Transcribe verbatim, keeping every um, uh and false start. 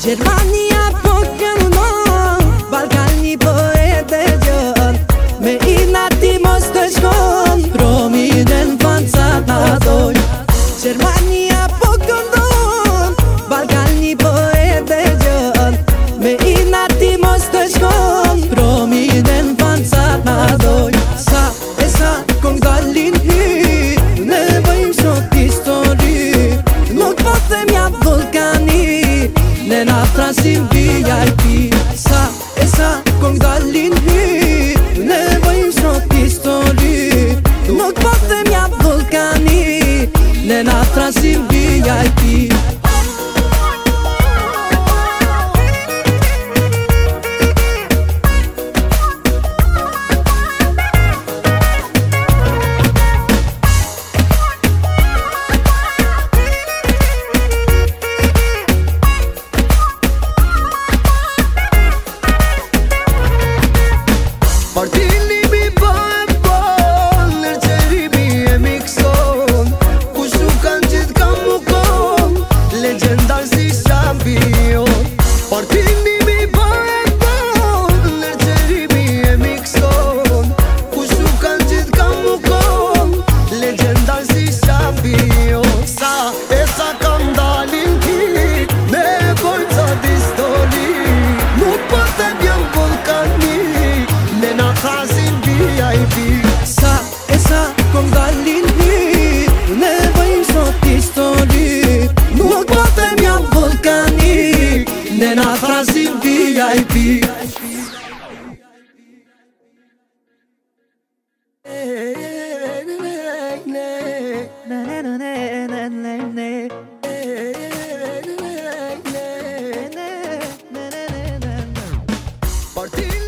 Gjermania po këndon, Ballkani po e dëgjon. Me ina ti mos të shkon, promiden fancat na doj. Gjermania po këndon, Ballkani po e dëgjon. Me ina ti mos të shkon, promiden fancat na doj. Sa e sa kong dalin hy, ne bëjmë sot histori. Nuk po them ja Ballkani, ne na trasim V I P. Sa e sa kong dalin hy, ne bëjmë sot histori. Nuk po them ja Ballkani, ne na trasim V I P. Partini mi po e bon, nërqerimi e mikson. Kush nuk kanë gjithë kam mu kon, legendar si champion. Partini mi po e bon, nërqerimi e mikson. Kush nuk kanë gjithë kam mu kon, legendar si champion. Sa e sa kam dalin ki, ne bojmë sot histori. Nuk po të bjëm Ballkani, ne na trasim V I P. Sa e sa kong dalin hy, ne bëjmë sot histori. Nuk po them ja Ballkani, ne na trasim V I P. Partini